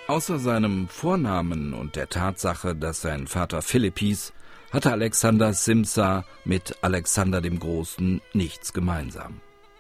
Außer seinem Vornamen und der Tatsache, dass sein Vater Philipp hieß, hatte Alexander Simsa mit Alexander dem Großen nichts gemeinsam.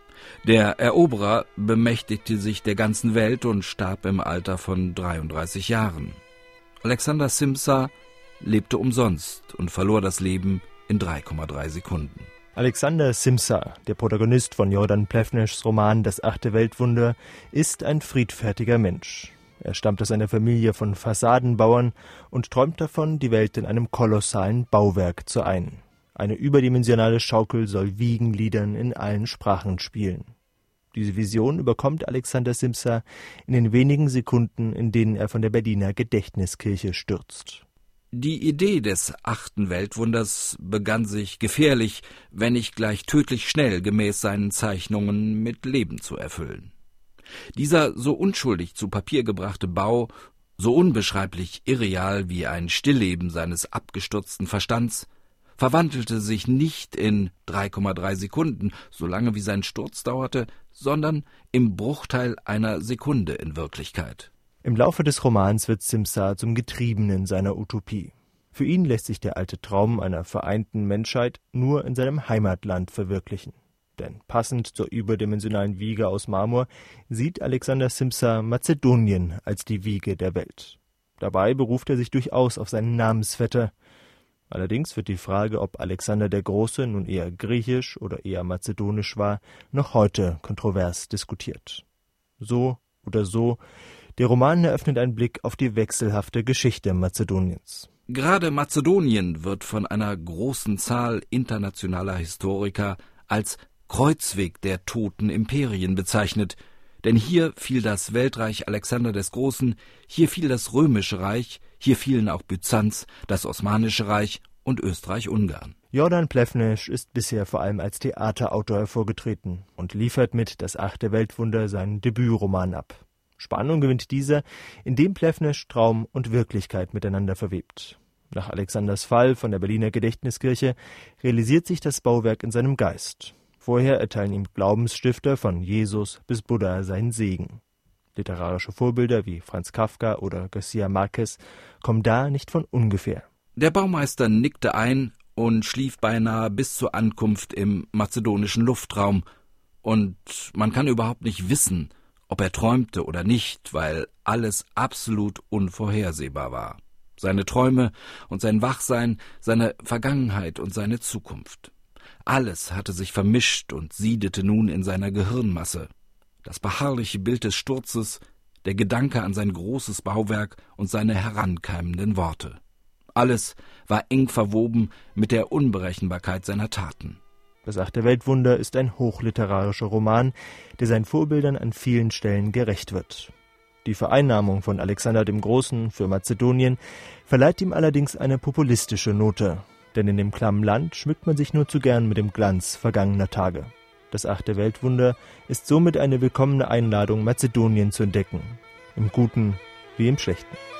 Der Eroberer bemächtigte sich der ganzen Welt und starb im Alter von 33 Jahren. Alexander Simsa lebte umsonst und verlor das Leben in 3,3 Sekunden. Alexander Simsa, der Protagonist von Jordan Plevneschs Roman »Das 8. Weltwunder«, ist ein friedfertiger Mensch. Er stammt aus einer Familie von Fassadenbauern und träumt davon, die Welt in einem kolossalen Bauwerk zu einen. Eine überdimensionale Schaukel soll Wiegenliedern in allen Sprachen spielen. Diese Vision überkommt Alexander Simsa in den wenigen Sekunden, in denen er von der Berliner Gedächtniskirche stürzt. Die Idee des 8. Weltwunders begann sich gefährlich, wenn nicht gleich tödlich schnell gemäß seinen Zeichnungen mit Leben zu erfüllen. Dieser so unschuldig zu Papier gebrachte Bau, so unbeschreiblich irreal wie ein Stillleben seines abgestürzten Verstands, verwandelte sich nicht in 3,3 Sekunden, so lange wie sein Sturz dauerte, sondern im Bruchteil einer Sekunde in Wirklichkeit. Im Laufe des Romans wird Simsa zum Getriebenen seiner Utopie. Für ihn lässt sich der alte Traum einer vereinten Menschheit nur in seinem Heimatland verwirklichen. Denn passend zur überdimensionalen Wiege aus Marmor sieht Alexander Simsa Mazedonien als die Wiege der Welt. Dabei beruft er sich durchaus auf seinen Namensvetter. Allerdings wird die Frage, ob Alexander der Große nun eher griechisch oder eher mazedonisch war, noch heute kontrovers diskutiert. So oder so, der Roman eröffnet einen Blick auf die wechselhafte Geschichte Mazedoniens. Gerade Mazedonien wird von einer großen Zahl internationaler Historiker als Kreuzweg der toten Imperien bezeichnet, denn hier fiel das Weltreich Alexander des Großen, hier fiel das Römische Reich, hier fielen auch Byzanz, das Osmanische Reich und Österreich-Ungarn. Jordan Plevnesch ist bisher vor allem als Theaterautor hervorgetreten und liefert mit »Das 8. Weltwunder« seinen Debütroman ab. Spannung gewinnt dieser, indem Plevnesch Traum und Wirklichkeit miteinander verwebt. Nach Alexanders Fall von der Berliner Gedächtniskirche realisiert sich das Bauwerk in seinem Geist. Vorher erteilen ihm Glaubensstifter von Jesus bis Buddha seinen Segen. Literarische Vorbilder wie Franz Kafka oder García Márquez kommen da nicht von ungefähr. Der Baumeister nickte ein und schlief beinahe bis zur Ankunft im mazedonischen Luftraum. Und man kann überhaupt nicht wissen, ob er träumte oder nicht, weil alles absolut unvorhersehbar war. Seine Träume und sein Wachsein, seine Vergangenheit und seine Zukunft. Alles hatte sich vermischt und siedete nun in seiner Gehirnmasse. Das beharrliche Bild des Sturzes, der Gedanke an sein großes Bauwerk und seine herankeimenden Worte. Alles war eng verwoben mit der Unberechenbarkeit seiner Taten. Das 8. Weltwunder ist ein hochliterarischer Roman, der seinen Vorbildern an vielen Stellen gerecht wird. Die Vereinnahmung von Alexander dem Großen für Mazedonien verleiht ihm allerdings eine populistische Note. Denn in dem klammen Land schmückt man sich nur zu gern mit dem Glanz vergangener Tage. Das 8. Weltwunder ist somit eine willkommene Einladung, Mazedonien zu entdecken. Im Guten wie im Schlechten.